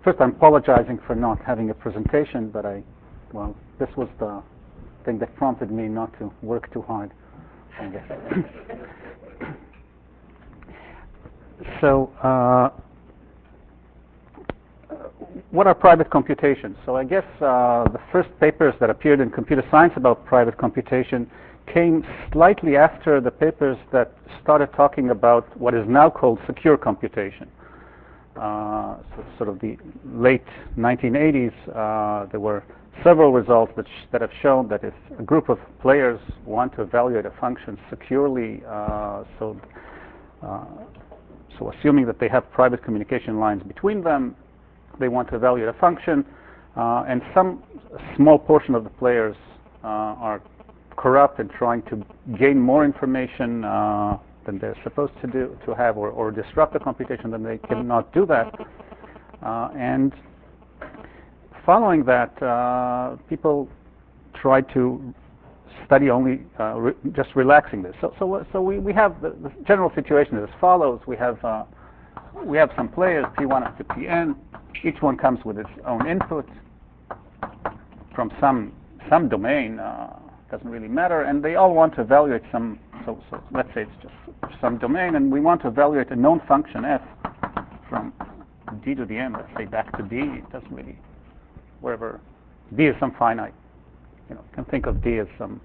first I'm apologizing for not having a presentation, but this was the thing that prompted me not to work too hard, I guess. So, what are private computations? So I guess the first papers that appeared in Computer Science about private computation came slightly after the papers that started talking about what is now called secure computation. So sort of the late 1980s, there were several results that have shown that if a group of players want to evaluate a function securely, so assuming that they have private communication lines between them, they want to evaluate a function, and some small portion of the players are corrupt and trying to gain more information than they're supposed to have, or disrupt the computation, then they cannot do that. And following that, people try to study only just relaxing this. So we have the general situation is as follows. We have some players, P1 up to Pn. Each one comes with its own input from some domain. Doesn't really matter, and they all want to evaluate some. So let's say it's just some domain, and we want to evaluate a known function f from d to the n. Let's say back to d. It doesn't really wherever d is some finite. You can think of d as some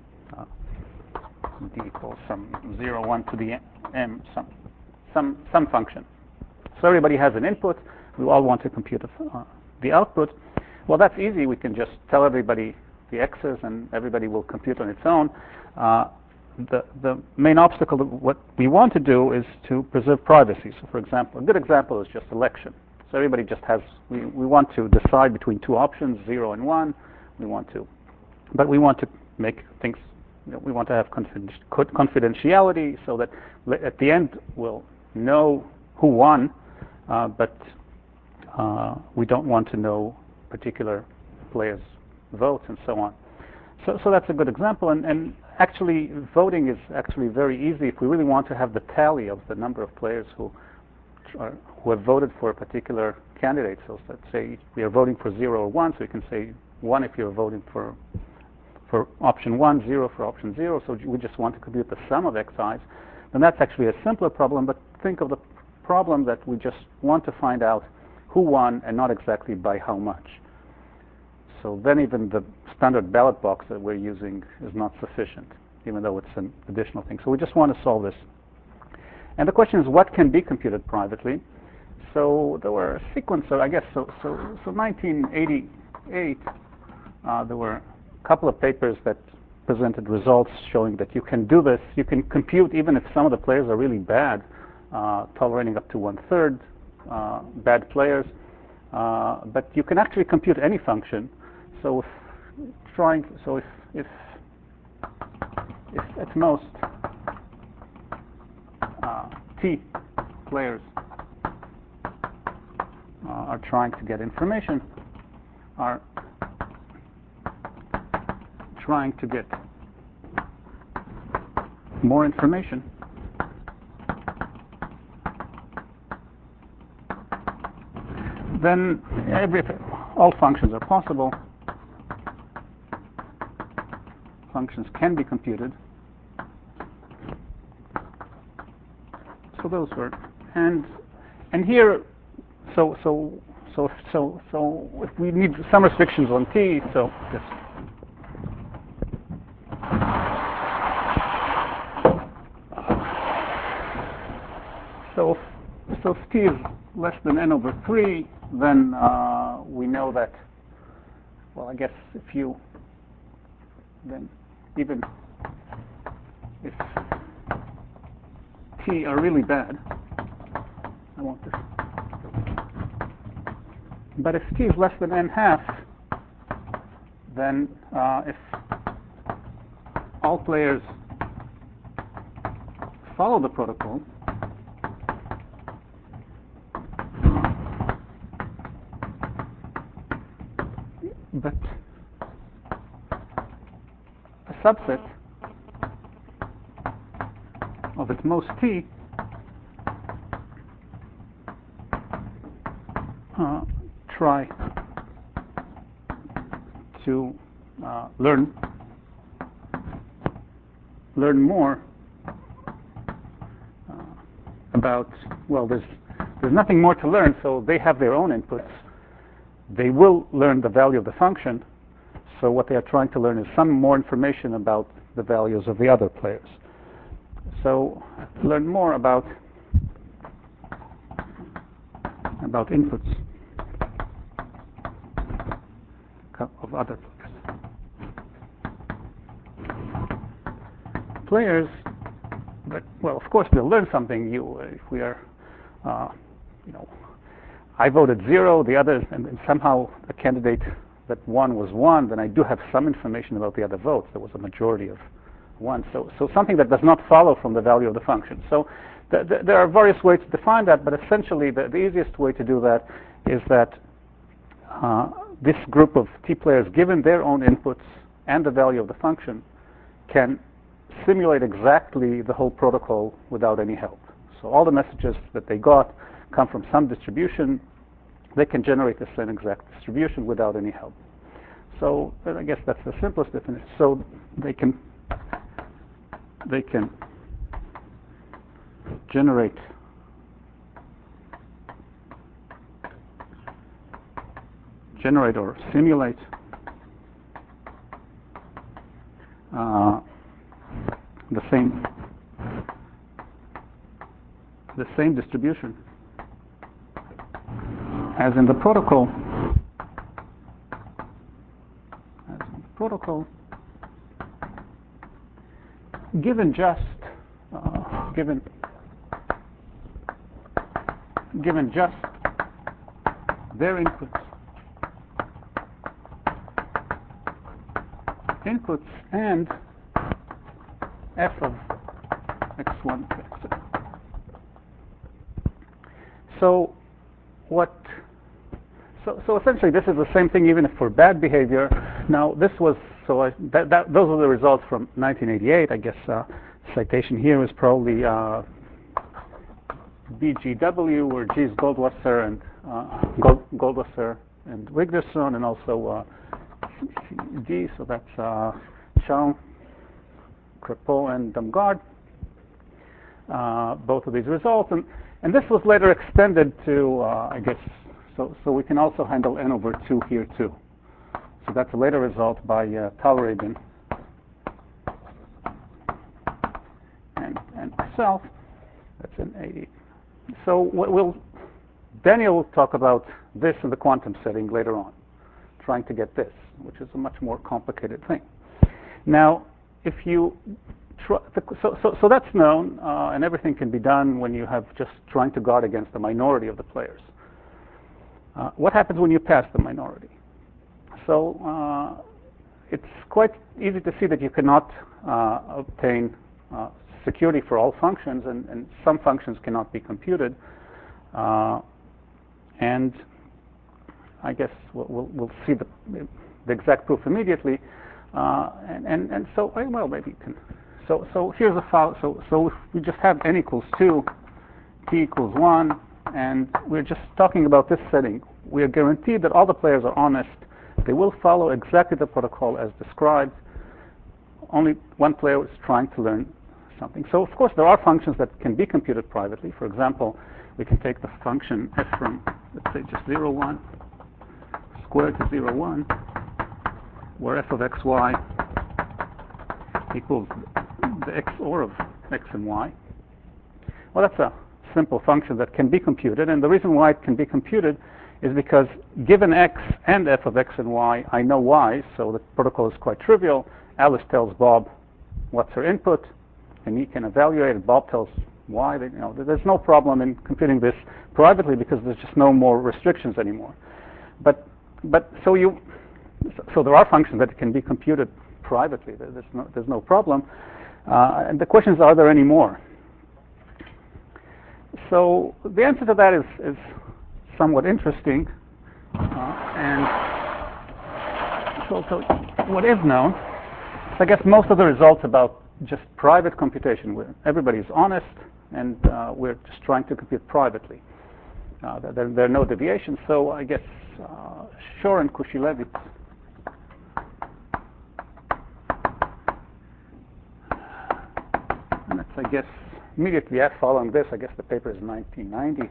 d equals some 0, 1 to the m, some function. So everybody has an input. We all want to compute the output. Well, that's easy. We can just tell everybody the x's, and everybody will compute on its own. The main obstacle to what we want to do is to preserve privacy. So, for example, a good example is just election. So everybody just has. We want to decide between two options, 0 and 1. But we want to make things. We want to have confidentiality, so that at the end we'll know who won, but we don't want to know particular players' votes and so on. So that's a good example, and actually voting is actually very easy if we really want to have the tally of the number of players who have voted for a particular candidate. So let's say we are voting for 0 or 1, so you can say 1 if you're voting for option 1, 0 for option 0. So we just want to compute the sum of xi's. And that's actually a simpler problem, but think of the problem that we just want to find out who won and not exactly by how much. So then even the standard ballot box that we're using is not sufficient, even though it's an additional thing. So we just want to solve this. And the question is, what can be computed privately? So there were a sequence of, I guess, so 1988, there were a couple of papers that presented results showing that you can do this. You can compute even if some of the players are really bad, tolerating up to 1/3 bad players. But you can actually compute any function. So if at most t players are trying to get information, are trying to get more information, then all functions are possible. Functions can be computed. So those were, and here, so if we need some restrictions on t, so this. So if t is less than n over 3, then we know that, well, I guess then even if t are really bad, I want this. But if t is less than n-half, then if all players follow the protocol, but a subset of its most t try to learn more about, well, there's nothing more to learn, so they have their own inputs. They will learn the value of the function, so what they are trying to learn is some more information about the values of the other players. So learn more about inputs of other players. But, well, of course they'll learn something. If we are, I voted 0, the others, and somehow the candidate that won was 1, then I do have some information about the other votes. There was a majority of 1. So something that does not follow from the value of the function. So there are various ways to define that, but essentially the easiest way to do that is that this group of T players, given their own inputs and the value of the function, can simulate exactly the whole protocol without any help. So all the messages that they got come from some distribution. They can generate the same exact distribution without any help. So I guess that's the simplest definition. So they can generate or simulate the same distribution as in the protocol. Given just their inputs and f of x1 to x2. So essentially this is the same thing even if for bad behavior. Now this was, those are the results from 1988. I guess citation here is probably BGW, where G is Goldwasser and Wigderson, and also D, so that's Charles, Crépeau, and Damgard. Both of these results, and this was later extended to, I guess, so we can also handle n over 2 here too. So that's a later result by Talreibin and myself. That's in 80. So Daniel will talk about this in the quantum setting later on, trying to get this, which is a much more complicated thing. Now, if you so that's known, and everything can be done when you have just trying to guard against the minority of the players. What happens when you pass the minority? So it's quite easy to see that you cannot obtain security for all functions, and some functions cannot be computed. And I guess we'll see the exact proof immediately. And so, well, maybe you can. So here's a file. So if we just have n equals 2, p equals 1, and we're just talking about this setting, we are guaranteed that all the players are honest. They will follow exactly the protocol as described. Only one player is trying to learn something. So of course there are functions that can be computed privately. For example, we can take the function f from, let's say, just 0, 1, squared to 0, 1, where f of xy equals the XOR of x and y. Well, that's a simple function that can be computed, and the reason why it can be computed is because given x and f of x and y, I know y, so the protocol is quite trivial. Alice tells Bob what's her input, and he can evaluate it. Bob tells y. There's no problem in computing this privately because there's just no more restrictions anymore. But so there are functions that can be computed privately. There's no problem. And the question is, are there any more? So the answer to that is somewhat interesting. And so what is known, I guess most of the results about just private computation, where everybody is honest and we're just trying to compute privately. There are no deviations. So I guess Shor and Kushilevitz and that's, I guess, immediately following this, I guess the paper is 1990,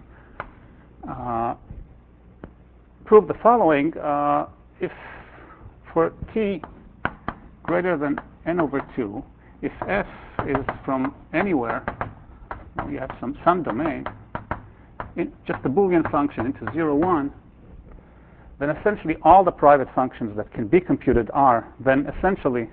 prove the following. If for t greater than n over 2, if f is from anywhere, you have some domain, just a Boolean function into 0, 1, then essentially all the private functions that can be computed are then essentially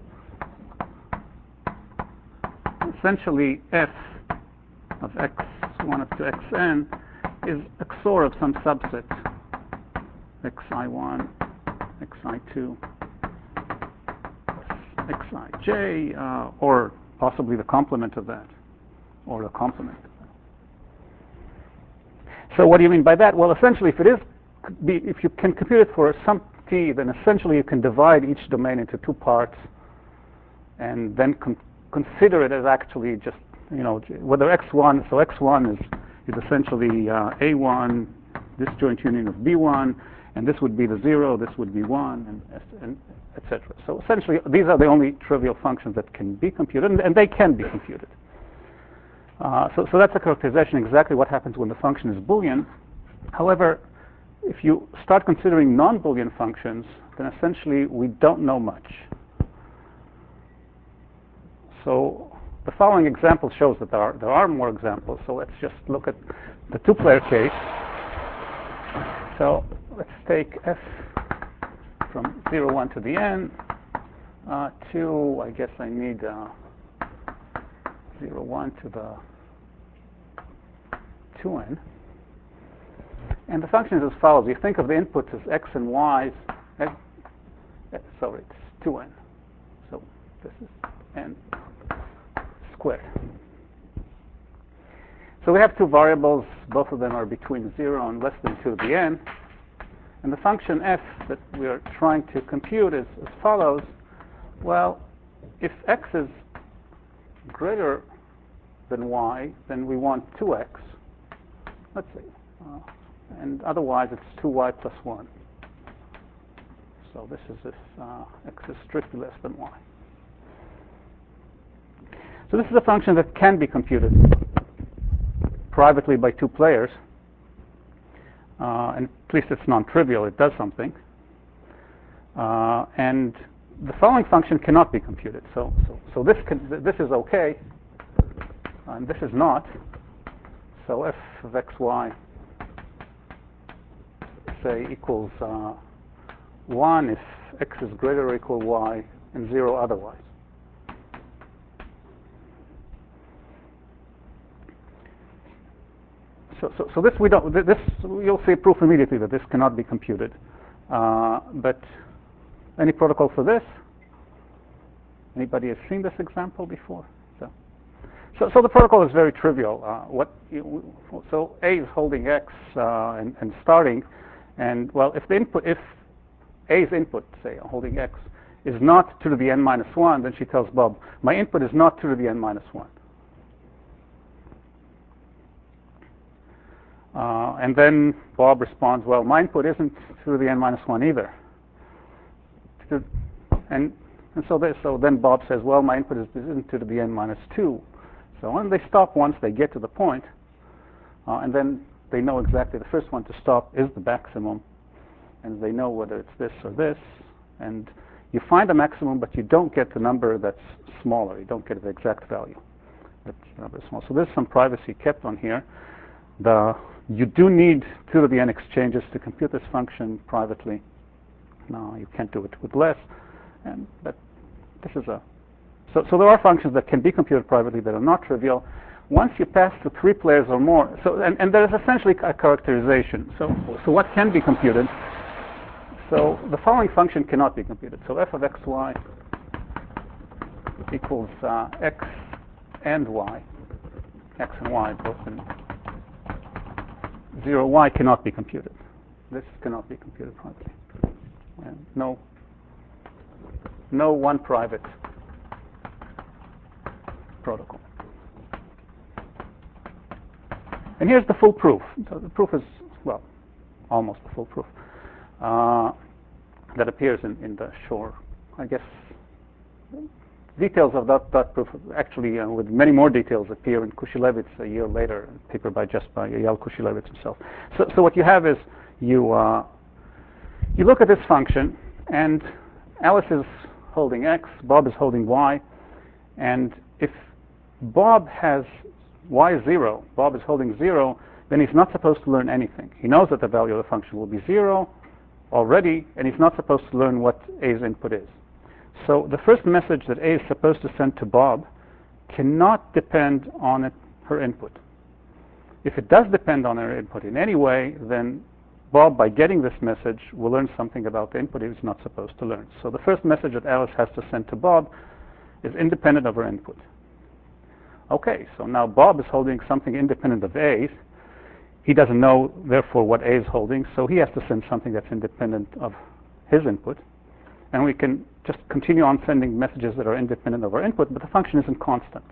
f of x1 up to xn is XOR of some subset xi1, xi2, xij, or possibly the complement of that, or the complement of that. So what do you mean by that? Well, essentially, if you can compute it for some t, then essentially you can divide each domain into two parts, and then consider it as actually just, whether x1. So x1 is essentially a1, disjoint union of b1, and this would be the 0, this would be 1, and etc. So essentially, these are the only trivial functions that can be computed, and they can be computed. So that's a characterization, exactly what happens when the function is Boolean. However, if you start considering non-Boolean functions, then essentially we don't know much. So the following example shows that there are more examples. So let's just look at the two-player case. So let's take f from 0, 1 to the n. 2, I guess I need 0, 1 to the 2n. And the function is as follows. You think of the inputs as x and y's. Sorry, it's 2n. So this is n squared. So we have two variables. Both of them are between 0 and less than 2 to the n. And the function f that we are trying to compute is as follows. Well, if x is greater than y, then we want 2x. Let's see. And otherwise, it's 2y plus 1. So this is if x is strictly less than y. So this is a function that can be computed privately by two players. And at least it's non-trivial. It does something. And the following function cannot be computed. So this is okay, and this is not. So f of xy, say, equals 1 if x is greater or equal y, and 0 otherwise. So this we don't. This you'll see proof immediately that this cannot be computed. But any protocol for this? Anybody has seen this example before? So the protocol is very trivial. So A is holding x and starting, and well, if A's input, say, holding x, is not 2 to the n minus 1, then she tells Bob, my input is not 2 to the n minus 1. And then Bob responds, well, my input isn't 2 to the n minus 1 either. And so then Bob says, well, my input isn't 2 to the n minus 2. So when they stop once they get to the point, and then they know exactly the first one to stop is the maximum, and they know whether it's this or this, and you find a maximum, but you don't get the number that's smaller. You don't get the exact value. That number is small. So there's some privacy kept on here. You do need 2 to the n exchanges to compute this function privately. No, you can't do it with less. But this is so there are functions that can be computed privately that are not trivial. Once you pass to 3 players or more, and there is essentially a characterization. So what can be computed? So the following function cannot be computed. So f of xy equals x and y. X and y both in 0, y cannot be computed. This cannot be computed privately. And no one private protocol. And here's the full proof. So the proof is, well, almost the full proof that appears in the Shor. I guess details of that proof, actually, with many more details, appear in Kushilevitz a year later, a paper by Eyal Kushilevitz himself. So what you have is you look at this function, and Alice is holding x, Bob is holding y, and if Bob has y is 0, Bob is holding 0, then he's not supposed to learn anything. He knows that the value of the function will be 0 already, and he's not supposed to learn what A's input is. So the first message that A is supposed to send to Bob cannot depend on her input. If it does depend on her input in any way, then Bob, by getting this message, will learn something about the input he's not supposed to learn. So the first message that Alice has to send to Bob is independent of her input. Okay, so now Bob is holding something independent of A. He doesn't know, therefore, what A is holding, so he has to send something that's independent of his input. And we can just continue on sending messages that are independent of our input, but the function isn't constant.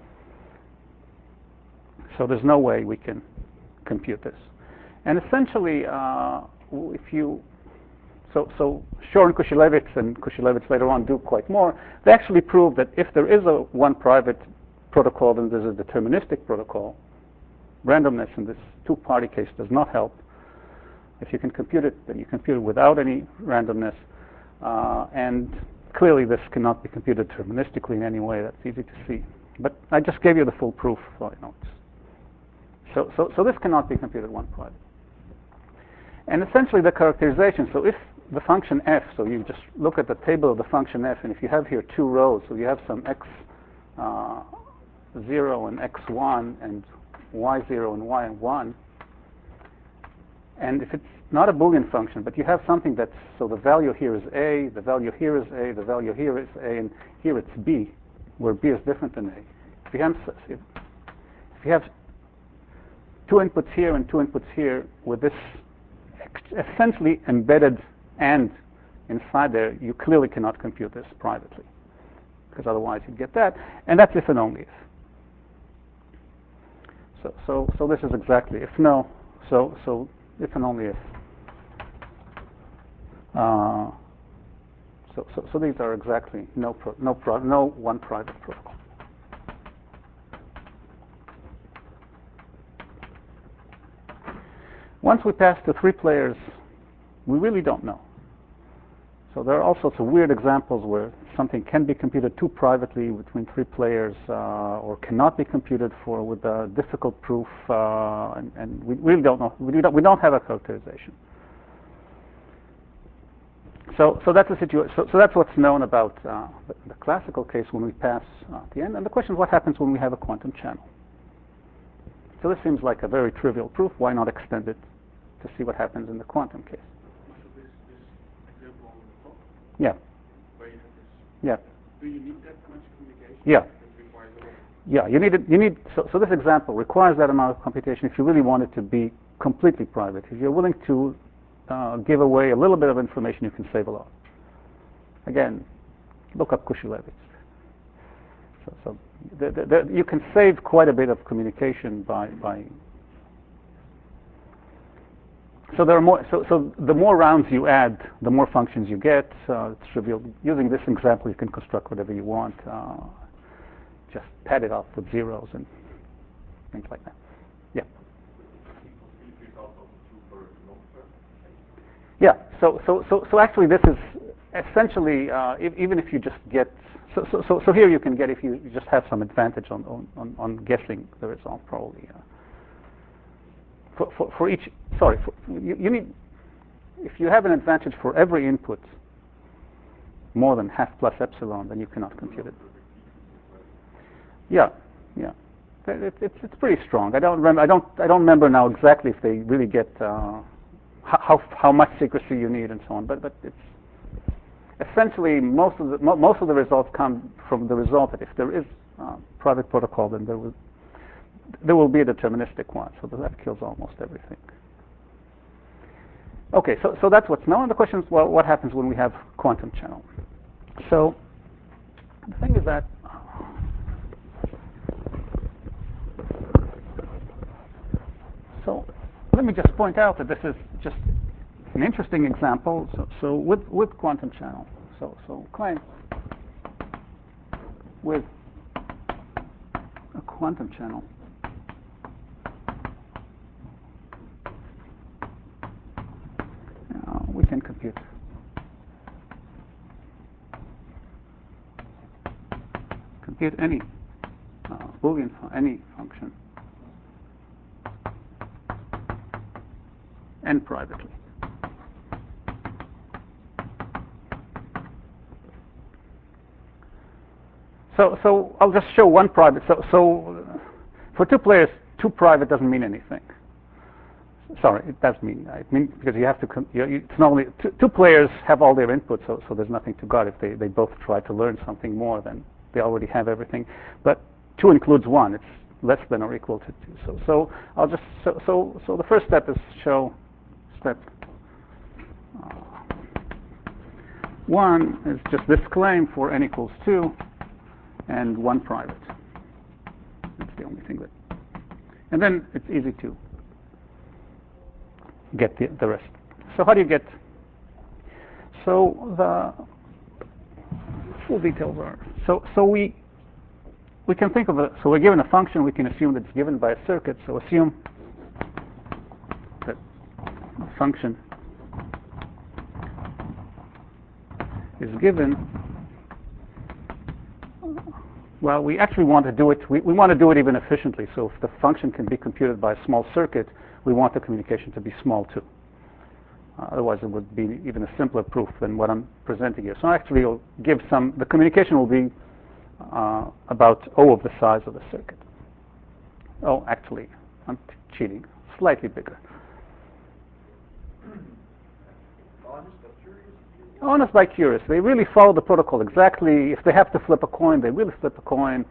So there's no way we can compute this. And essentially, if you... So Shor and Kushilevitz later on do quite more. They actually prove that if there is a one private protocol, then there's a deterministic protocol. Randomness in this two-party case does not help. If you can compute it, then you compute it without any randomness. And clearly this cannot be computed deterministically in any way. That's easy to see. But I just gave you the full proof. So this cannot be computed one private. And essentially the characterization, so if the function f, so you just look at the table of the function f, and if you have here two rows, so you have some x0 and x1 and y0 and y1, and if it's not a Boolean function, but you have something that's, so the value here is a, the value here is a, the value here is a, and here it's b, where b is different than a. If you have two inputs here and two inputs here with this essentially embedded and inside there, you clearly cannot compute this privately, because otherwise you'd get that, and that's if and only if. So this is exactly if no, so if and only if. So these are exactly no one private protocol. Once we pass to 3 players, we really don't know. So there are all sorts of weird examples where something can be computed too privately between 3 players, or cannot be computed with a difficult proof, and we really don't know. We don't have a characterization. So that's the situation. So that's what's known about the classical case when we pass the end. And the question is, what happens when we have a quantum channel? So this seems like a very trivial proof. Why not extend it to see what happens in the quantum case? This example on the top, Yeah. where you have this. Yeah. Do you need that much communication? Yeah. It requires a lot. Yeah. You need. So this example requires that amount of computation if you really want it to be completely private. If you're willing to give away a little bit of information, you can save a lot. Again, look up Kushilevitz. So you can save quite a bit of communication by. So there are more. So the more rounds you add, the more functions you get. It's trivial. Using this example, you can construct whatever you want. Just pad it off with zeros and things like that. Yeah. Yeah. So actually, this is essentially even if you just get. So here you can get, if you just have some advantage on guessing the result, probably. For each, sorry, you need, if you have an advantage for every input more than half plus epsilon, then you cannot compute it. Yeah. It's pretty strong. I don't remember now exactly if they really get how much secrecy you need and so on, but it's essentially most of the results come from the result that if there is private protocol, then there will be a deterministic one, so that kills almost everything. Okay, so that's what's known. The question is, well, what happens when we have quantum channel? So the thing is that let me just point out that this is just an interesting example. So with quantum channel, so claim with a quantum channel. We can compute any Boolean any function n privately. So I'll just show one private. So for two players, two private doesn't mean anything. Sorry, it does mean. It means because you have to. It's not only two players have all their input, so there's nothing to guard. If they both try to learn something more, then they already have everything. But two includes one. It's less than or equal to two. So I'll just so the first step is show step one is just this claim for n equals 2 and one private. That's the only thing that, and then it's easy to get the rest. So how do you get? So the full details are so we can think of so we're given a function. We can assume that it's given by a circuit. So assume that a function is given. Well, we actually want to do it. We want to do it even efficiently. So if the function can be computed by a small circuit, we want the communication to be small too. Otherwise, it would be even a simpler proof than what I'm presenting here. So actually, it'll give some. The communication will be about O of the size of the circuit. Oh, actually, I'm cheating. Slightly bigger. Honest by curious. They really follow the protocol exactly. If they have to flip a coin, they really flip a coin.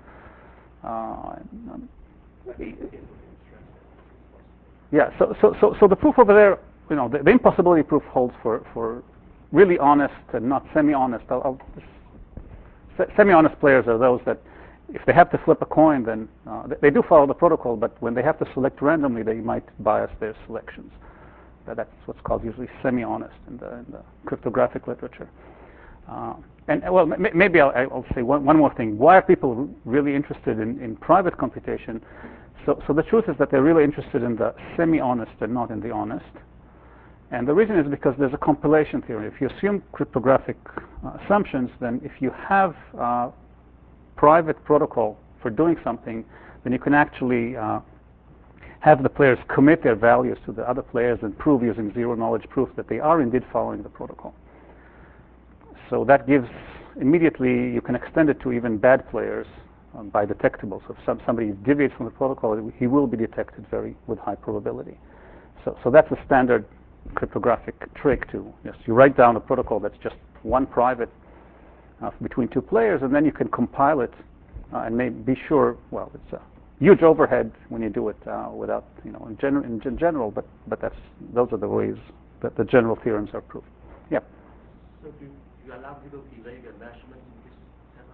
Yeah. So the proof over there, the impossibility proof holds for really honest and not semi-honest. Semi-honest players are those that, if they have to flip a coin, then they do follow the protocol. But when they have to select randomly, they might bias their selections. That's what's called usually semi-honest in the cryptographic literature. And well, maybe I'll say one more thing. Why are people really interested in private computation? So the truth is that they're really interested in the semi-honest and not in the honest. And the reason is because there's a compilation theory. If you assume cryptographic assumptions, then if you have private protocol for doing something, then you can actually have the players commit their values to the other players and prove using zero-knowledge proof that they are indeed following the protocol. So that gives, immediately, you can extend it to even bad players by detectable. So if somebody deviates from the protocol, he will be detected with high probability. So that's a standard cryptographic trick you write down a protocol that's just one private between two players, and then you can compile it and be sure, well, it's a huge overhead when you do it without, in general, but those are the ways that the general theorems are proved. Yeah. So do you allow people to delay their measurements in this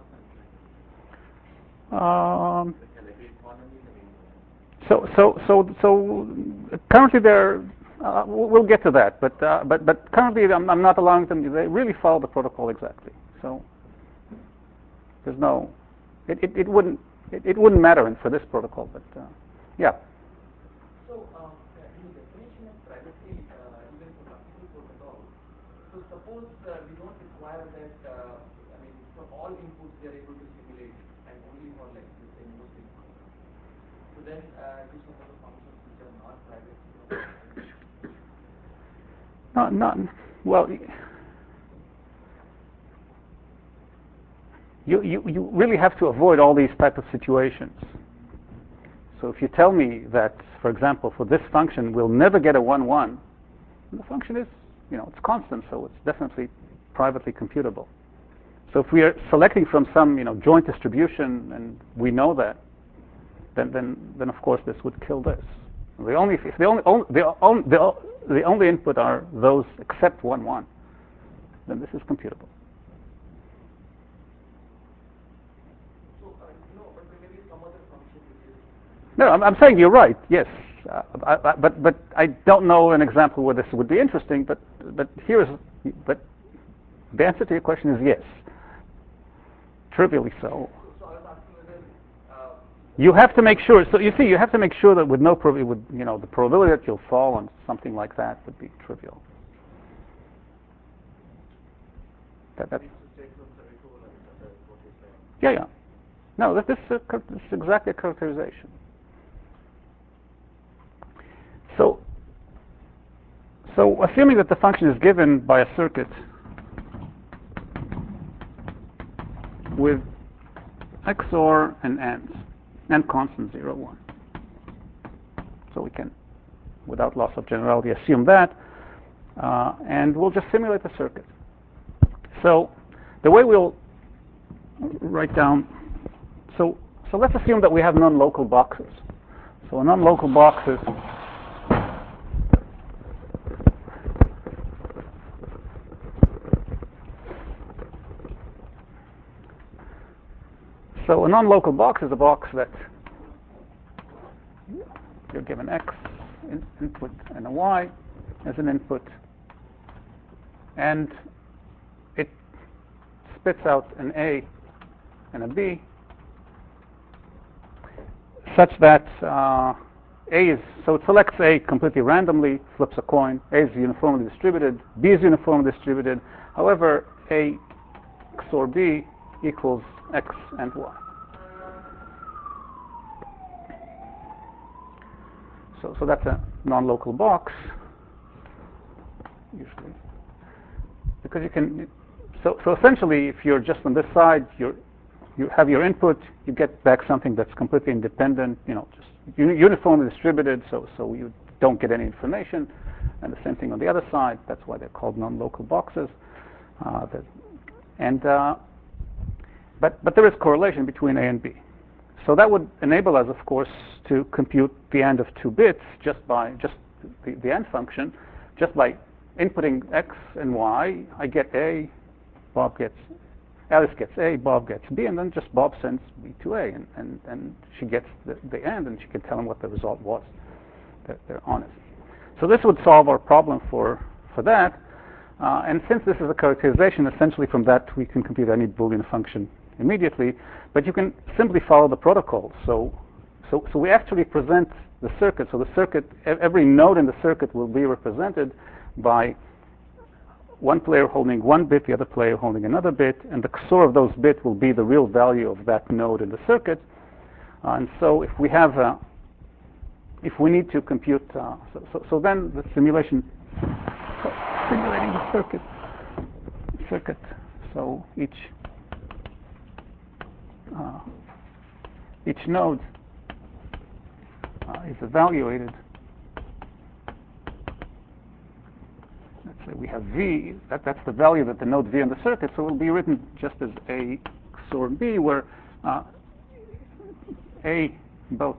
setup? Can they be economy? So currently we'll get to that, but currently I'm not allowing them. They really follow the protocol exactly. So there's no, it wouldn't matter for this protocol, but yeah. So in the definition of privacy, even for classical protocol, so suppose we don't require that. For all inputs they are able to simulate, and only for let's say most inputs. So then do some of the functions which are not private. Not well. You really have to avoid all these type of situations. So if you tell me that, for example, for this function we'll never get a 1-1, the function is, it's constant, so it's definitely privately computable. So if we are selecting from some, joint distribution, and we know that, then of course this would kill this. The only input are those except 1-1, then this is computable. So but maybe some other function which is. No, I'm saying you're right. Yes, but I don't know an example where this would be interesting. But the answer to your question is yes, trivially so. So I was asking whether You have to make sure. So you see, you have to make sure that with no probability, the probability that you'll fall on something like that would be trivial. That's. Yeah. No, this is exactly a characterization. So assuming that the function is given by a circuit with XOR and AND constant 0, 1. So we can, without loss of generality, assume that, and we'll just simulate the circuit. So the way we'll write down, so let's assume that we have non-local boxes. So a non-local box is a non-local box is a box that you're given X input and a Y as an input, and it spits out an A and a B such that A is, so it selects A completely randomly, flips a coin. A is uniformly distributed, B is uniformly distributed. However, A XOR B equals X and Y. So that's a non-local box, usually, because you can. So essentially, if you're just on this side, you have your input, you get back something that's completely independent, just uniformly distributed, so you don't get any information, and the same thing on the other side. That's why they're called non-local boxes. But there is correlation between A and B. So that would enable us, of course, to compute the AND of 2 bits just the AND function, just by inputting X and Y. I get A, Alice gets A, Bob gets B, and then just Bob sends B to A, and she gets the AND, and she can tell him what the result was. They're honest. So this would solve our problem for that. And since this is a characterization, essentially from that we can compute any Boolean function immediately, but you can simply follow the protocol. So we actually present the circuit. So the circuit, every node in the circuit will be represented by one player holding one bit, the other player holding another bit, and the XOR of those bits will be the real value of that node in the circuit. And so if we need to compute, so then the simulating the circuit. So each node is evaluated. Let's say we have V, that's the value that the node V in the circuit, so it will be written just as A XOR B, where both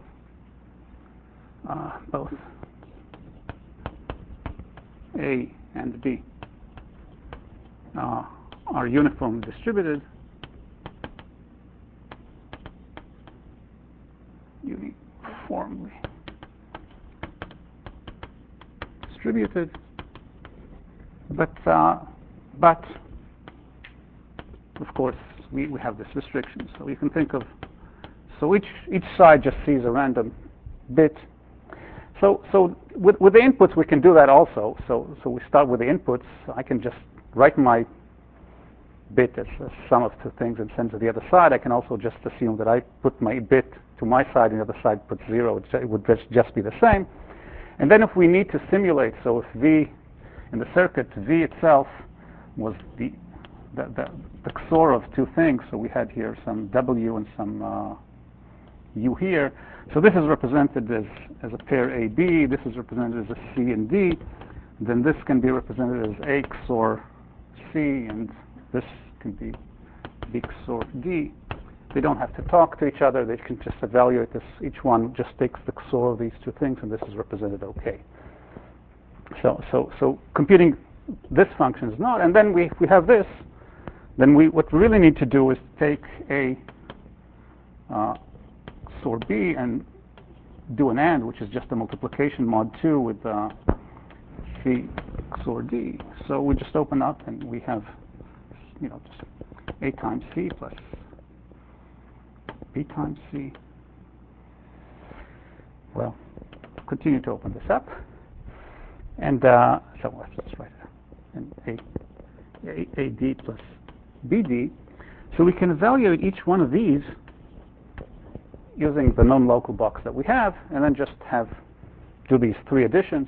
A and B are uniformly distributed. But of course we have this restriction. So you can think of, so each side just sees a random bit. So with the inputs we can do that also. So we start with the inputs. I can just write my bit as a sum of two things and send to the other side. I can also just assume that I put my bit to my side and the other side puts 0. It would just be the same. And then if we need to simulate, so if V in the circuit, V itself was the XOR of two things. So we had here some W and some U here. So this is represented as a pair AB. This is represented as a C and D. Then this can be represented as A XOR C, and this can be B XOR D. They don't have to talk to each other. They can just evaluate this. Each one just takes the XOR of these two things, and this is represented okay. So computing this function is not. And then we have this. Then what we really need to do is take A XOR B and do an AND, which is just a multiplication mod 2 with C XOR D. So we just open up and we have, just A times C plus B times C. Well, continue to open this up. And so let's just write it. And AD plus BD. So we can evaluate each one of these using the known local box that we have, and then just do these 3 additions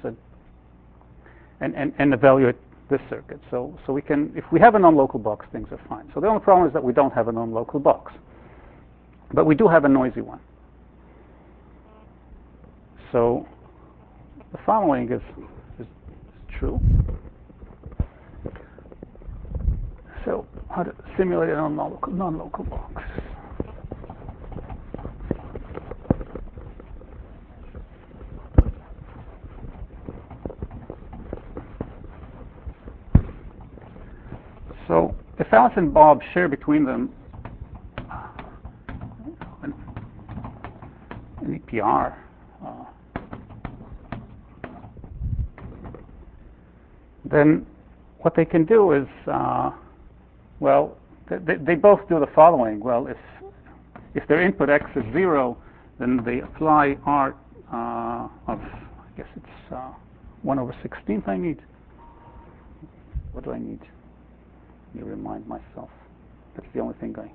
and evaluate this circuit. So we can, if we have a known local box, things are fine. So the only problem is that we don't have a known local box, but we do have a noisy one. So the following is true. So how to simulate a non-local box? So if Alice and Bob share between them an EPR, then what they can do is, well, they both do the following. Well, if their input X is 0, then they apply R of, I guess it's 1 over 16th I need. What do I need? Let me remind myself. That's the only thing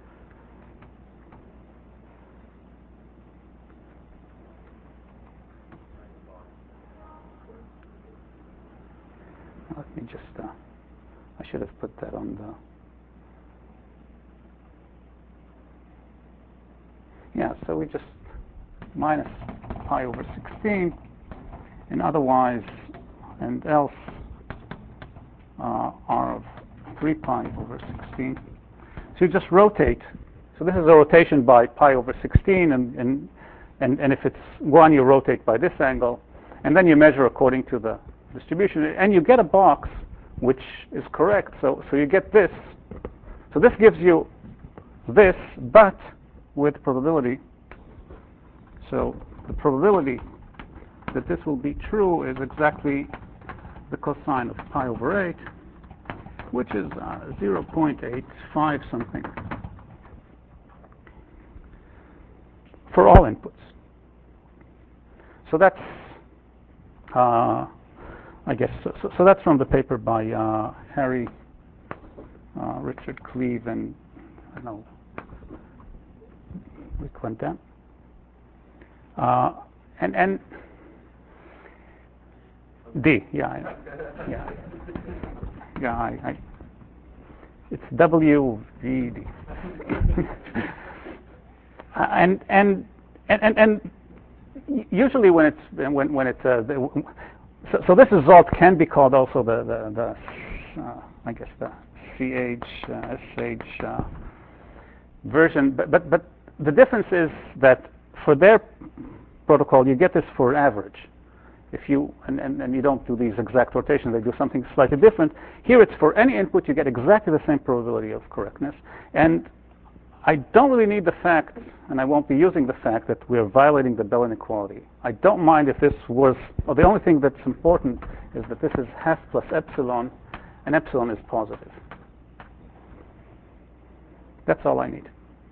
let me just, I should have put that on yeah, so we just minus pi over 16, and otherwise, and else, R of 3 pi over 16. So you just rotate. So this is a rotation by pi over 16, and if it's 1, you rotate by this angle, and then you measure according to the distribution, and you get a box which is correct. So you get this. So this gives you this, but with probability. So the probability that this will be true is exactly the cosine of pi over 8, which is 0.85 something for all inputs. So that's, I guess, so that's from the paper by Harry, Richard Cleve, and I don't know, Rick Quentin. And D, yeah, it's WVD. and usually when it's so this result can be called also the I guess the SH version, but the difference is that for their protocol you get this for average. If you and you don't do these exact rotations, they do something slightly different. Here it's for any input you get exactly the same probability of correctness, and I don't really need the fact, and I won't be using the fact that we are violating the Bell inequality. I don't mind if this was, or the only thing that's important is that this is half plus epsilon, and epsilon is positive. That's all I need.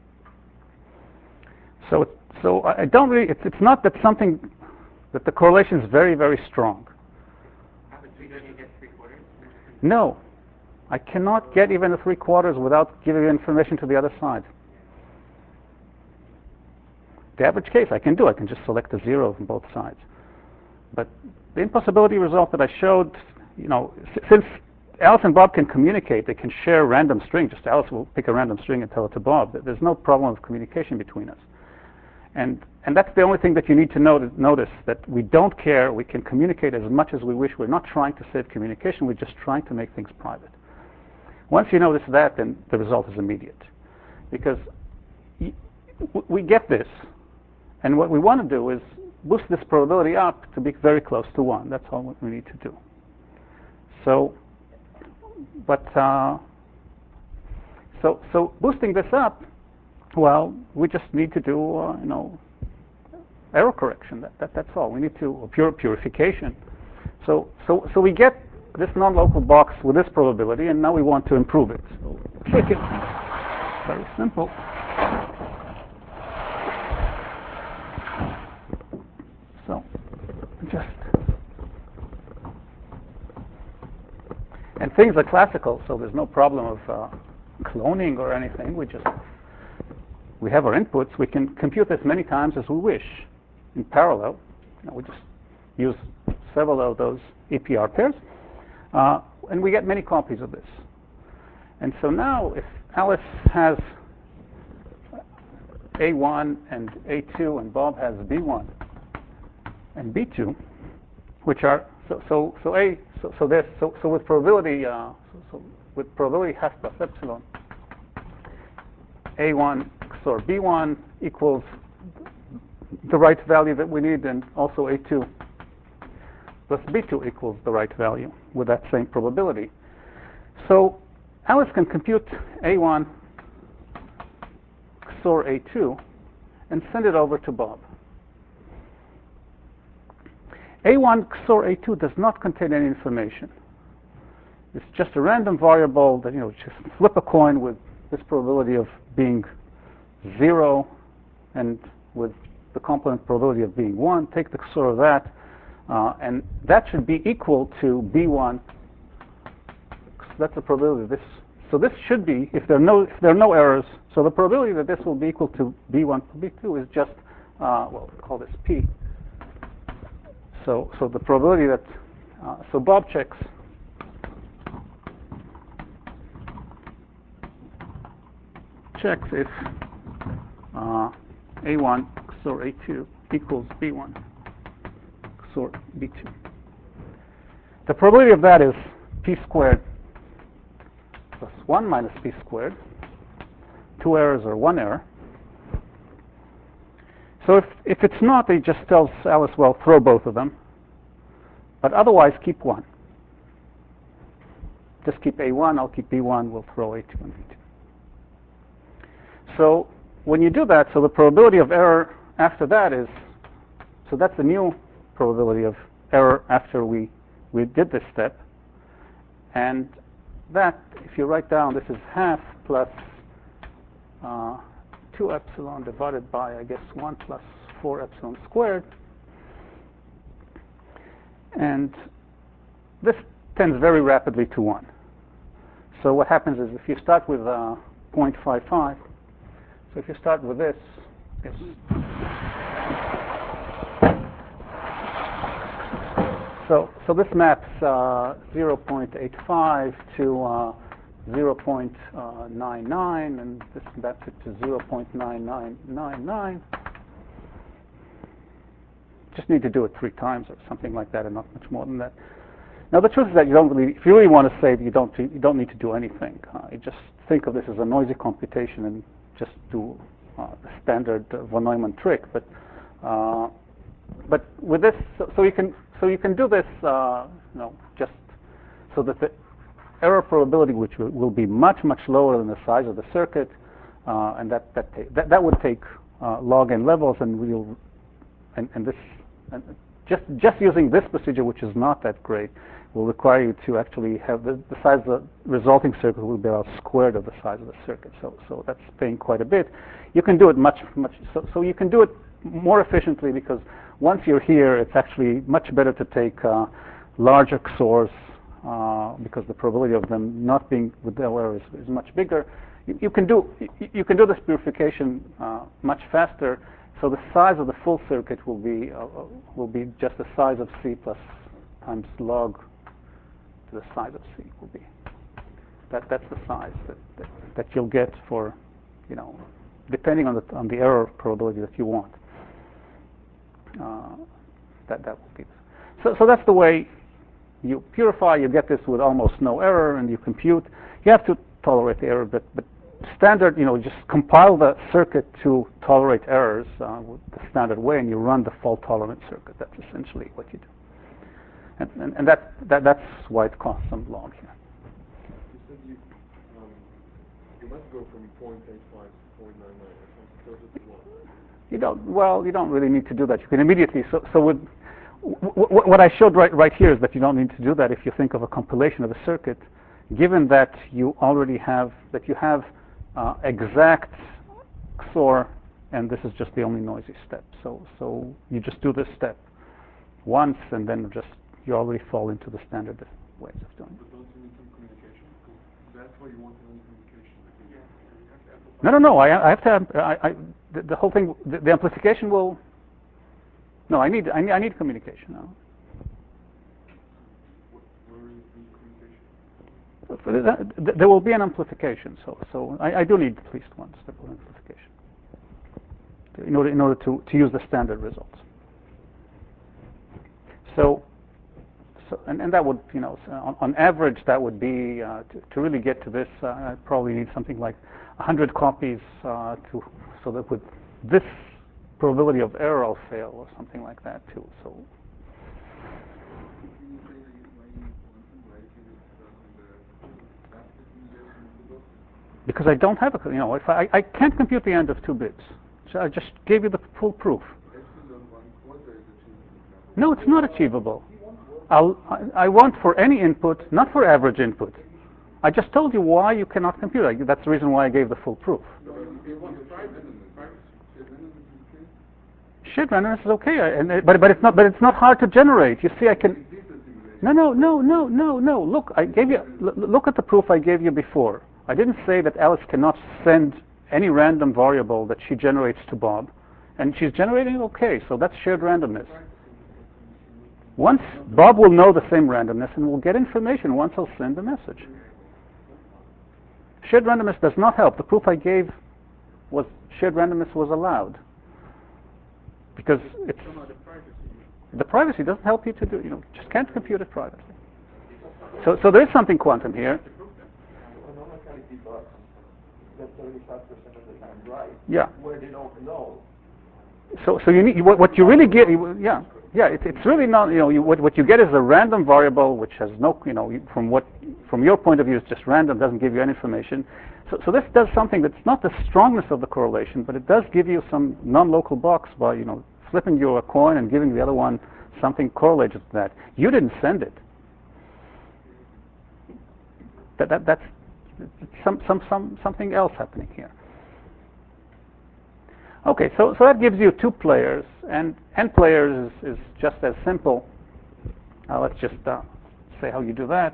So I don't really, it's not that something, that the correlation is very, very strong. But you get 3/4? No, I cannot get even a 3/4 without giving information to the other side. The average case I can do, I can just select a 0 from both sides. But the impossibility result that I showed, since Alice and Bob can communicate, they can share random string. Just Alice will pick a random string and tell it to Bob. There's no problem of communication between us. And that's the only thing that you need to notice, that we don't care. We can communicate as much as we wish. We're not trying to save communication. We're just trying to make things private. Once you notice that, then the result is immediate. Because we get this. And what we want to do is boost this probability up to be very close to 1. That's all we need to do. So, but so boosting this up, well, we just need to do error correction. That's all. We need to purification. So we get this non-local box with this probability, and now we want to improve it. So trick it. Very simple. So just, and things are classical, so there's no problem of cloning or anything. We have our inputs. We can compute this many times as we wish in parallel. We just use several of those EPR pairs, and we get many copies of this. And so now, if Alice has A1 and A2, and Bob has B1 and B2, which are so with probability with probability half plus epsilon, A1 XOR B1 equals the right value that we need, and also A2 plus B2 equals the right value with that same probability. So Alice can compute A1 XOR A2 and send it over to Bob. A1 XOR A2 does not contain any information. It's just a random variable that, just flip a coin with this probability of being 0 and with the complement probability of being 1. Take the XOR of that, and that should be equal to B1. That's the probability of this. So this should be, if there are no errors, so the probability that this will be equal to B1 to B2 is just, we'll call this P. So the probability that, so Bob checks if A1 XOR A2 equals B1 XOR B2. The probability of that is P squared plus 1 minus P squared. 2 errors or 1 error. So if it's not, it just tells Alice, well, throw both of them. But otherwise, keep 1. Just keep A1, I'll keep B1, we'll throw A2 and B2. So when you do that, so the probability of error after that is, so that's the new probability of error after we did this step. And that, if you write down, this is half plus 2 epsilon divided by, I guess, 1 plus 4 epsilon squared. And this tends very rapidly to 1. So what happens is if you start with 0.55, so if you start with this, so this maps 0.85 to 0.99, and this maps it to 0.9999. Just need to do it 3 times or something like that, and not much more than that. Now the truth is that you don't really, if you really want to save, you don't need to do anything. You just think of this as a noisy computation and just do the standard von Neumann trick. But with this, so you can do this, just so that the error probability, which will be much lower than the size of the circuit, and that would take log n levels, and just using this procedure, which is not that great, will require you to actually have the size of the resulting circuit will be about squared of the size of the circuit. So that's paying quite a bit. You can do it much. So you can do it more efficiently, because once you're here, it's actually much better to take larger XORs, because the probability of them not being with the error is much bigger. You can do this purification much faster. So the size of the full circuit will be just the size of C plus times log to the size of C will be. That's the size that you'll get for, depending on the error probability that you want. That will be. So that's the way you purify. You get this with almost no error, and you compute. You have to tolerate the error, but standard, just compile the circuit to tolerate errors with the standard way, and you run the fault-tolerant circuit. That's essentially what you do. And that's why it costs some log here. You said you must go from 0.85 to 0.99 or something closer to 1. You don't really need to do that. You can immediately, what I showed right here is that you don't need to do that if you think of a compilation of a circuit, given that you already have, exact XOR, and this is just the only noisy step. So you just do this step once, and then you already fall into the standard ways of doing it. But don't you need some communication? Because that's why you want the communication. No. I have to have, the whole thing, the amplification will. No, I need communication now. Where is the communication? There will be an amplification, so I do need at least one step of amplification in order to use the standard results. So and that would, on average, that would be to really get to this. I probably need something like 100 copies so that with this probability of error I'll fail or something like that too. So. Because I don't have if I can't compute the end of 2 bits. So I just gave you the full proof. No, it's not achievable. I want for any input, not for average input. I just told you why you cannot compute. That's the reason why I gave the full proof. Shared randomness is okay, but it's not hard to generate. You see, I can. No. Look, look at the proof I gave you before. I didn't say that Alice cannot send any random variable that she generates to Bob, and she's generating okay. So that's shared randomness. Once Bob will know the same randomness and will get information once I'll send the message. Shared randomness does not help. The proof I gave was shared randomness was allowed. Because the privacy doesn't help you to do, just can't compute it privately. So there is something quantum here. Yeah. Where they don't know. So you need what you really get. It's really not. What you get is a random variable which has no. From your point of view, it's just random. Doesn't give you any information. So this does something that's not the strongness of the correlation, but it does give you some non-local box by flipping you a coin and giving the other one something correlated to that. You didn't send it. That's something else happening here. Okay, so that gives you 2 players, and n players is just as simple. Let's just say how you do that.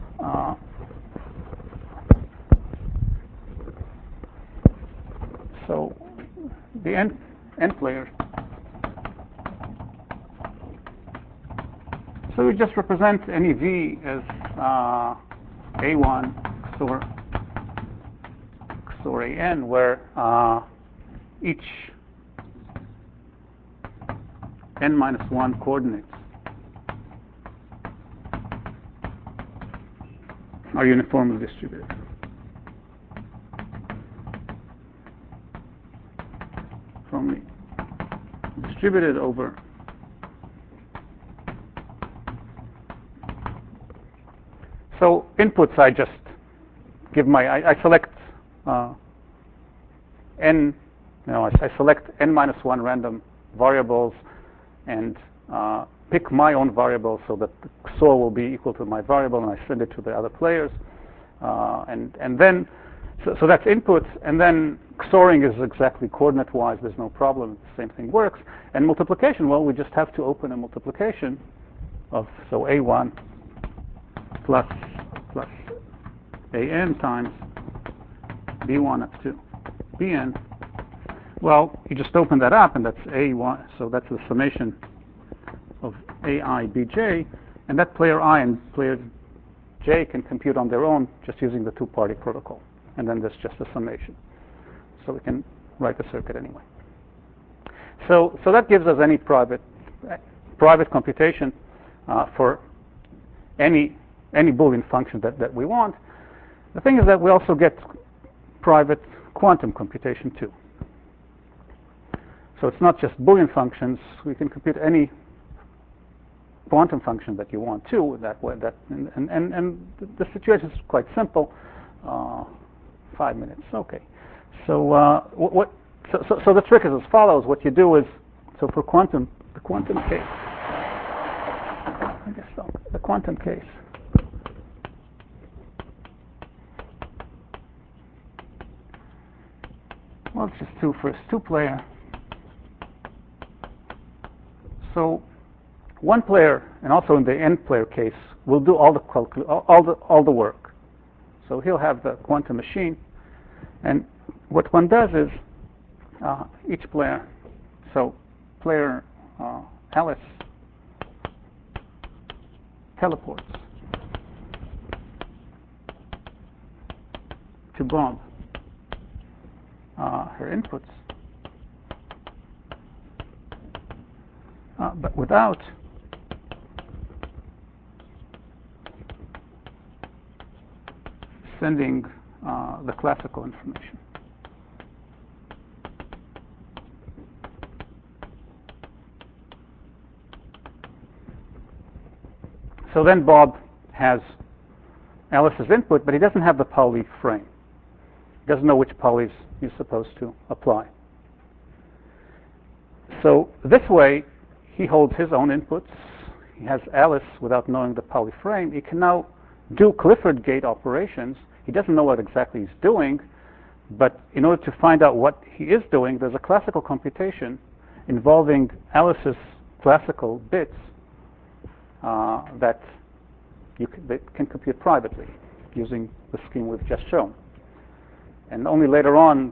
So the n players. So we just represent any v as a1 XOR an, where each n-1 coordinates are uniformly distributed. Uniformly distributed over so inputs I just give I select n. I select n-1 random variables and pick my own variable so that the XOR will be equal to my variable, and I send it to the other players. And then, so that's inputs, and then XORing is exactly coordinate-wise. There's no problem. The same thing works. And multiplication, well, we just have to open a multiplication of, so A1 plus AN times B1 up to Bn. Well, you just open that up, and that's A1, so that's the summation of AI Bj, and that player I and player J can compute on their own just using the 2-party protocol, and then there's just a summation. So we can write the circuit anyway. So that gives us any private computation for any Boolean function that we want. The thing is that we also get private quantum computation too. So it's not just Boolean functions. We can compute any quantum function that you want too. That way, and the situation is quite simple. 5 minutes. Okay. So So the trick is as follows. What you do is, so for the quantum case, I guess so, the quantum case, well, it's just two-player. So one player, and also in the n-player case, will do all the work. So he'll have the quantum machine, and what one does is each player, so player Alice teleports to Bob her inputs, but without sending the classical information. So then Bob has Alice's input, but he doesn't have the Pauli frame. He doesn't know which Paulis he's supposed to apply. So this way, he holds his own inputs. He has Alice without knowing the Pauli frame. He can now do Clifford gate operations. He doesn't know what exactly he's doing, but in order to find out what he is doing, there's a classical computation involving Alice's classical bits that can compute privately using the scheme we've just shown. And only later on,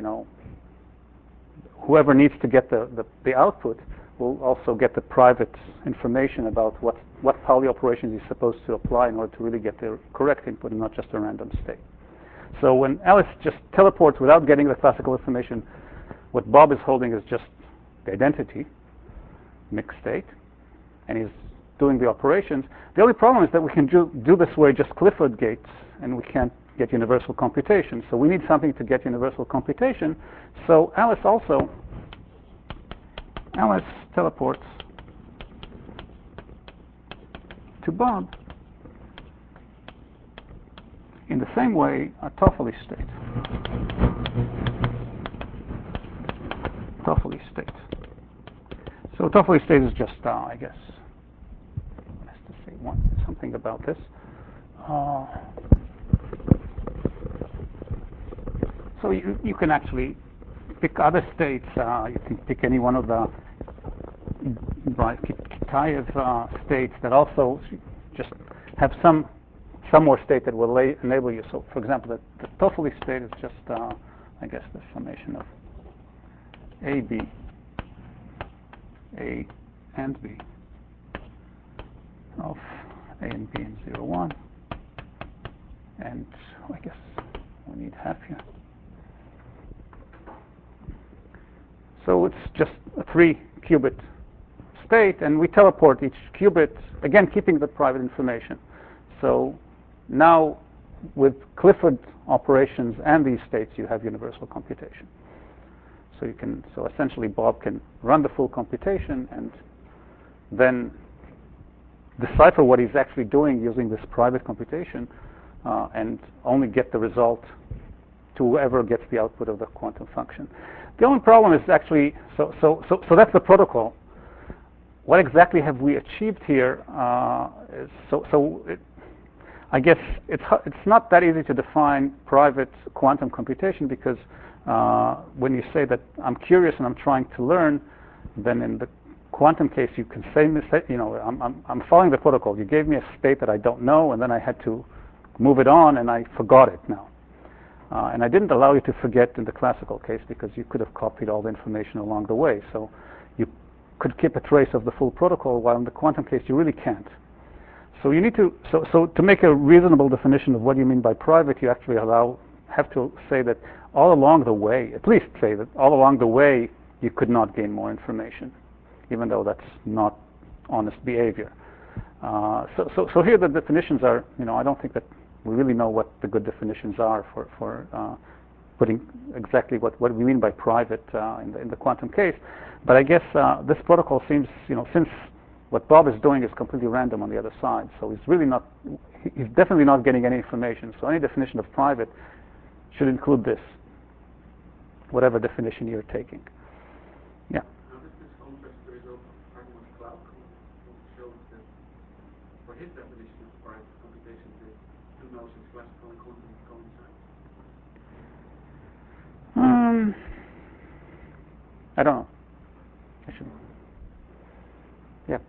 whoever needs to get the output will also get the private information about what Pauli operations he's supposed to apply in order to really get the correct input and not just a random state. So when Alice just teleports without getting the classical information, what Bob is holding is just the identity, mixed state, and he's doing the operations. The only problem is that we can do this way just Clifford gates, and we can't get universal computation. So we need something to get universal computation. So Alice teleports to Bob in the same way a Toffoli state. Toffoli state. So Toffoli state is just, I guess, let's just say something about this. So you can actually pick other states. You can pick any one of the Kitaev states that also just have some more state that will enable you. So, for example, the Toffoli state is just, I guess, the summation of A, B, A, and B of A and B in 0, 1. And I guess we need half here. So it's just a 3-qubit state, and we teleport each qubit, again keeping the private information. So now with Clifford operations and these states, you have universal computation. So essentially Bob can run the full computation and then decipher what he's actually doing using this private computation and only get the result to whoever gets the output of the quantum function. The only problem is actually, so that's the protocol. What exactly have we achieved here? I guess it's not that easy to define private quantum computation because when you say that I'm curious and I'm trying to learn, then in the quantum case you can say, I'm following the protocol. You gave me a state that I don't know, and then I had to move it on, and I forgot it now. And I didn't allow you to forget in the classical case because you could have copied all the information along the way. So you could keep a trace of the full protocol, while in the quantum case you really can't. So you need to, so to make a reasonable definition of what you mean by private, you actually have to say that all along the way, at least say that all along the way you could not gain more information, even though that's not honest behavior. So here the definitions are, I don't think that we really know what the good definitions are for putting exactly what we mean by private in the quantum case. But I guess this protocol seems, since what Bob is doing is completely random on the other side, so he's definitely not getting any information. So any definition of private should include this. whatever definition you're taking. Yeah. Now this context there is also talking with Cloud who shows that for his definition of private computation the two notions classical and quantum coincide. I don't know. I should. Yeah.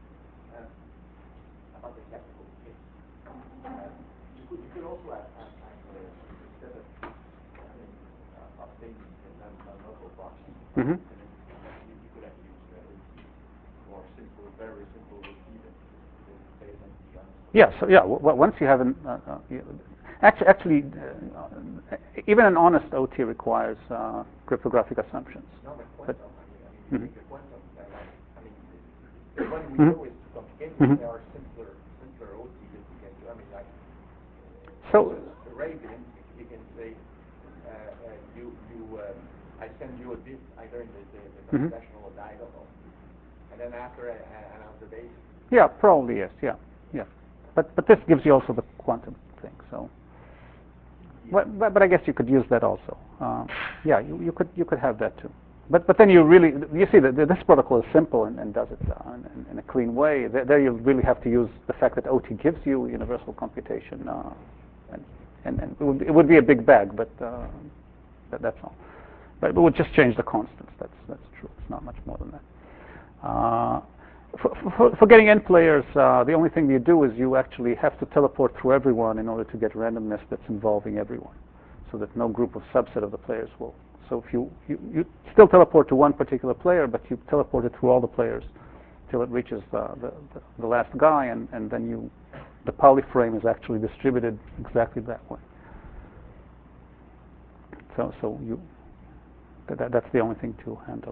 About the classical case. You could also ask instead of updating the local boxes, Mm-hmm. you could have used more simple, very simple even statement. Yeah. So yeah. Once you have an actually, even an honest OT requires cryptographic assumptions. No, but But, quantum, the quantum, the one we know is too complicated. There are simpler OT that you can do. I mean, like, so the Raven, you can say, I send you a bit either in the computational or diagonal, and then after an observation. yeah, probably yes. Yeah. But this gives you also the quantum thing. So. But I guess you could use that also. Yeah, you could have that too. But then you see that this protocol is simple and does it in a clean way. There you really have to use the fact that OT gives you universal computation, and it would be a big bag, but that's all. But it would just change the constants. That's true. It's not much more than that. For getting n players, the only thing you do is you actually have to teleport through everyone in order to get randomness that's involving everyone, so that no group of subset of the players will. So if you still teleport to one particular player, but you teleport it through all the players till it reaches the last guy, and then the Pauli frame is actually distributed exactly that way. So that's the only thing to handle.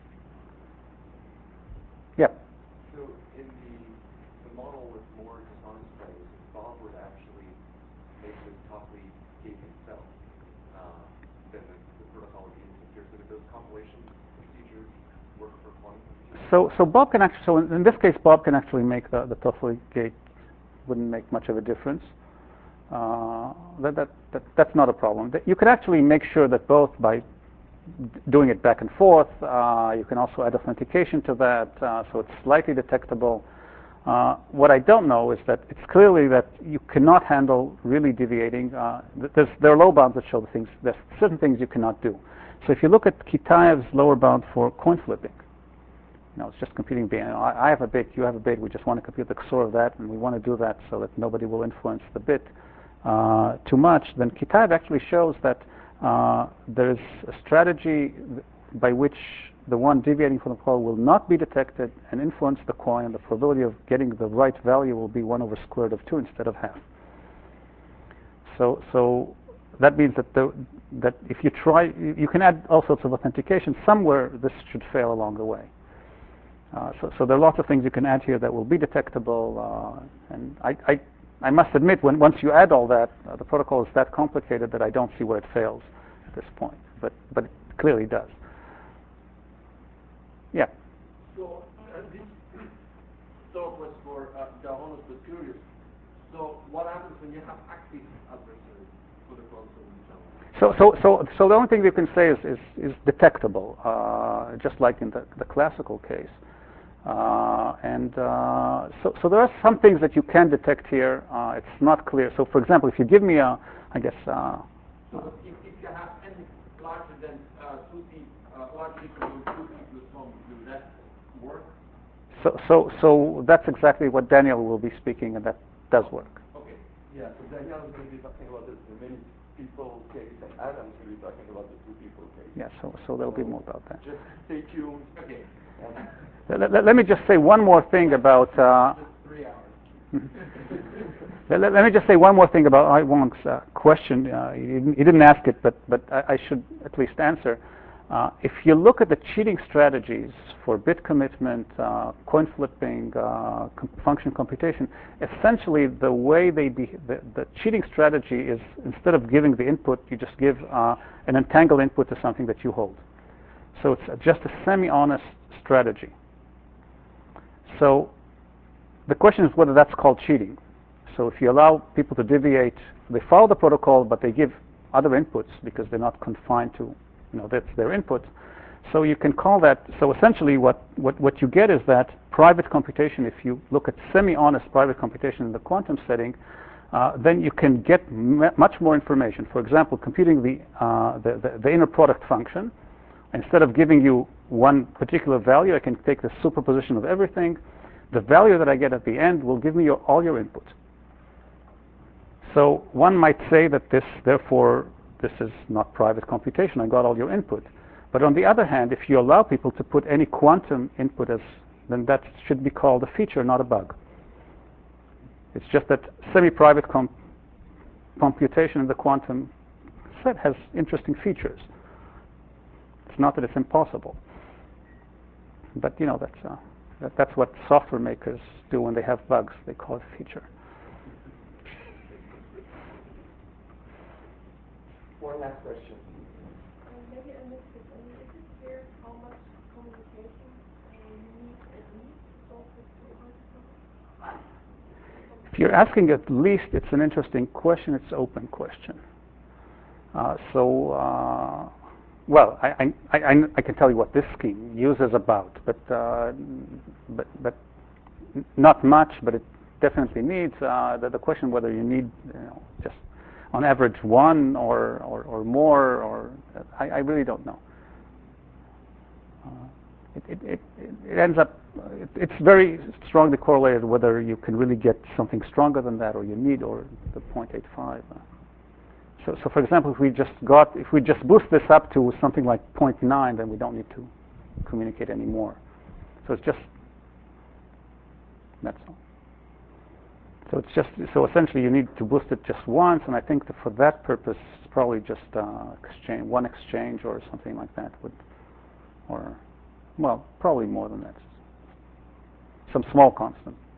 Yeah. So in the model with more dishonest players, Bob would actually make this Toffoli gate itself, then the protocol would be insecure. So that those compilation procedures work for quantum computers? So Bob can actually. So in this case, Bob can actually make the Toffoli gate. Wouldn't make much of a difference. That's not a problem. You can actually make sure that both by doing it back and forth. You can also add authentication to that, so it's slightly detectable. What I don't know is that it's clearly that you cannot handle really deviating. There are low bounds that show the things. There's certain things you cannot do. So if you look at Kitaev's lower bound for coin flipping, it's just computing bit. I have a bit, you have a bit. We just want to compute the XOR of that, and we want to do that so that nobody will influence the bit too much. Then Kitaev actually shows that there is a strategy by which the one deviating from the protocol will not be detected and influence the coin, and the probability of getting the right value will be 1 over square root of 2 instead of half. So that means that if you try, you can add all sorts of authentication. Somewhere this should fail along the way. So there are lots of things you can add here that will be detectable, and I must admit, once you add all that, the protocol is that complicated that I don't see where it fails at this point. But it clearly does. Yeah. So this talk was for the honest but curious. So what happens when you have active adversaries for the console? So the only thing you can say is detectable, just like in the classical case. So there are some things that you can detect here. It's not clear. So, for example, if you give me so if you have n larger than 2t, larger equal to 2t plus 1, will that work? So that's exactly what Daniel will be speaking, and that does work. Okay. Yeah, so Daniel is going to be talking about the many people case, and Adam's going to be talking about the 2 people case. Yeah, so there'll be more about that. Just stay tuned. Okay. Let me just say one more thing about. Just 3 hours. Let me just say one more thing about Ai-Wong's question. He didn't ask it, but I should at least answer. If you look at the cheating strategies for bit commitment, coin flipping, function computation, essentially the way the cheating strategy is, instead of giving the input, you just give an entangled input to something that you hold. So it's just a semi-honest strategy. So the question is whether that's called cheating. So if you allow people to deviate, they follow the protocol, but they give other inputs because they're not confined to that's their input. So you can call that, so essentially what you get is that private computation. If you look at semi-honest private computation in the quantum setting, then you can get much more information. For example, computing the inner product function, instead of giving you one particular value, I can take the superposition of everything. The value that I get at the end will give me all your input. So one might say that therefore, this is not private computation. I got all your input. But on the other hand, if you allow people to put any quantum input then that should be called a feature, not a bug. It's just that semi-private computation in the quantum set has interesting features. It's not that it's impossible. But that's what software makers do when they have bugs. They call it a feature. One last question. Maybe I missed it. Is it clear how much communication you need at least to solve this problem? If you're asking at least, it's an interesting question. It's an open question. Well, I can tell you what this scheme uses about, but not much. But it definitely needs the question whether you need just on average one or more, or I really don't know. It ends up, it's very strongly correlated whether you can really get something stronger than that, or you need, or the 0.85. So for example, if we just boost this up to something like 0.9, then we don't need to communicate anymore. So it's just, that's all. So essentially you need to boost it just once, and I think that for that purpose, it's probably just one exchange or something like that well, probably more than that. Some small constant.